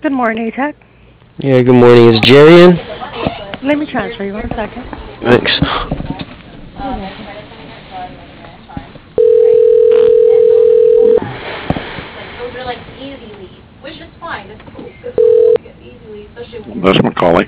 Good morning, ATAC. Yeah, good morning. Is Jerry in? Let me transfer you 1 second. Thanks. You're welcome. That's Macaulay.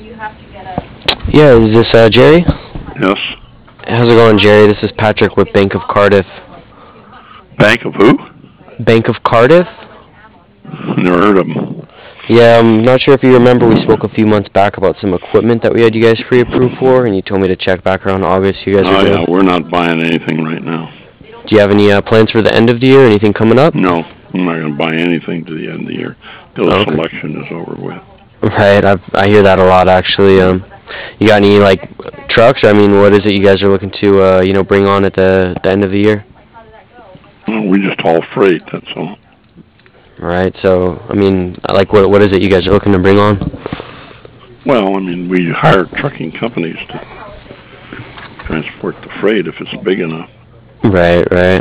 Yeah, is this Jerry? Yes. How's it going, Jerry? This is Patrick with Bank of Cardiff. Bank of who? Bank of Cardiff? Never heard of them. Yeah, I'm not sure if you remember, we spoke a few months back about some equipment that we had you guys pre-approved for, and you told me to check back around August. You guys were Oh doing. yeah, we're not buying anything right now. Do you have any plans for the end of the year? Anything coming up? No, I'm not going to buy anything to the end of the year till the Oh, okay. selection is over with. Right, I hear that a lot actually. You got any like trucks? I mean, what is it you guys are looking to bring on at the end of the year? Well, we just haul freight. That's all. Right. So, I mean, like what is it you guys are looking to bring on? Well, I mean, we hire trucking companies to transport the freight if it's big enough. Right, right.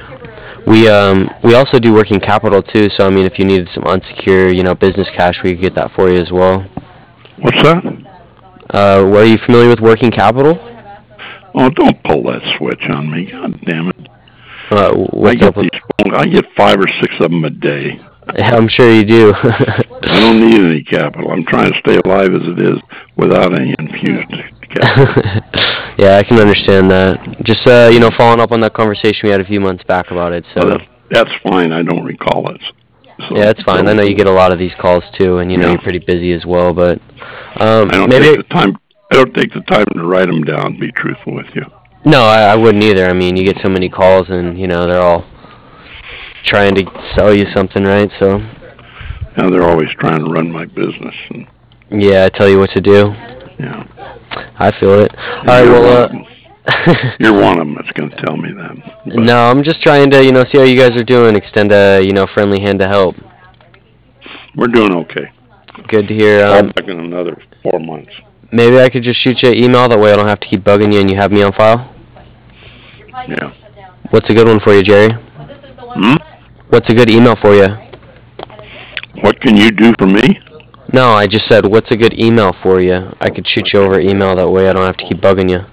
We also do working capital too. So I mean, if you needed some unsecured, business cash, we could get that for you as well. What's that? Are you familiar with working capital? Oh, don't pull that switch on me. God damn it. What's up with? I get 5 or 6 of them a day. I'm sure you do. I don't need any capital. I'm trying to stay alive as it is without any infused capital. Yeah, I can understand that. Just following up on that conversation we had a few months back about it. So Well, that's fine. I don't recall it. So, yeah, it's fine. I know you get a lot of these calls too, and you're pretty busy as well. But I don't maybe take the time. I don't take the time to write them down. To be truthful with you. no, I wouldn't either. I mean, you get so many calls, and they're all trying to sell you something, right? So Now they're always trying to run my business. And, yeah, I tell you what to do. yeah. I feel it. And All right, well, you're one of them that's going to tell me that. But no, I'm just trying to see how you guys are doing. Extend a friendly hand to help. we're doing okay. Good to hear. Call back in another 4 months. Maybe I could just shoot you an email. That way I don't have to keep bugging you, and you have me on file. Yeah. What's a good one for you, Jerry? Hmm? What's a good email for you? What can you do for me? No, I just said, what's a good email for you? I could shoot you over email. That way I don't have to keep bugging you.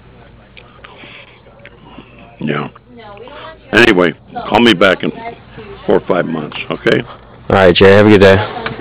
Yeah. Anyway, call me back in 4 or 5 months, okay? All right, Jerry. Have a good day.